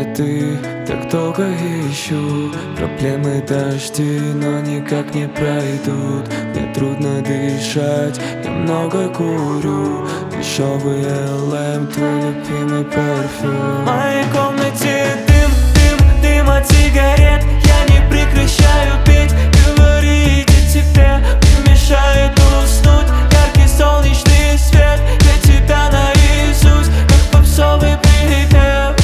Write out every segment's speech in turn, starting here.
ты, так долго ищу. Проблемы дожди, но никак не пройдут. Мне трудно дышать, я много курю. Дешевый LM, твой любимый парфюм. В моей комнате дым, дым, дым от сигарет. Я не прекращаю петь, говорить о тебе мне мешает уснуть. Яркий солнечный свет, я тебя наизусть, как попсовый припев.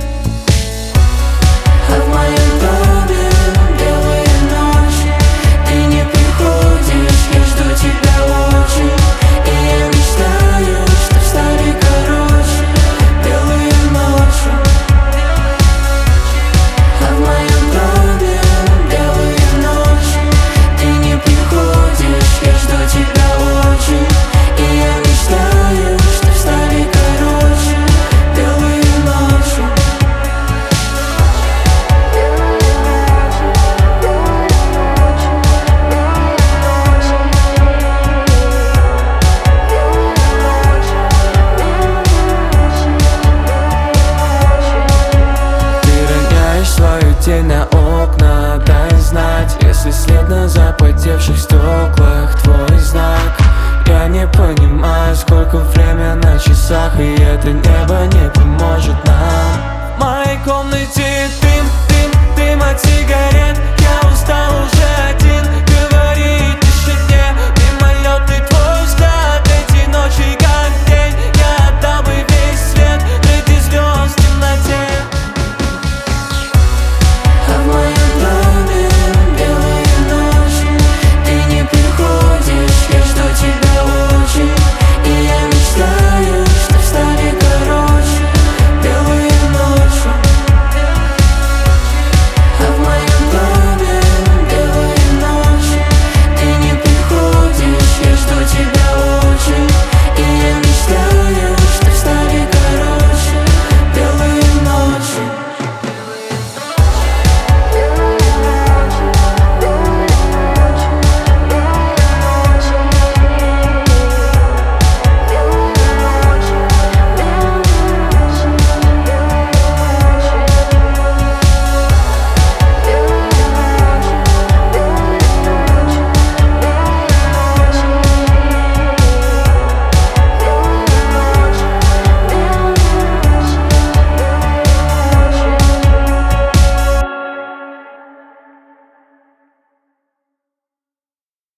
А в моем доме белые ночи, ты не приходишь, я жду тебя очень. И я мечтаю, чтоб стали короче белые ночи. А в моем доме белые ночи, ты не приходишь, я жду тебя очень. И я мечтаю, чтоб стали короче белые ночи. Свою тень на окна, дай знать, если след на запотевших стеклах твой знак. Я не понимаю, сколько время на часах, и это небо не поможет нам. В моей комнате дым, дым, дым от сигарет.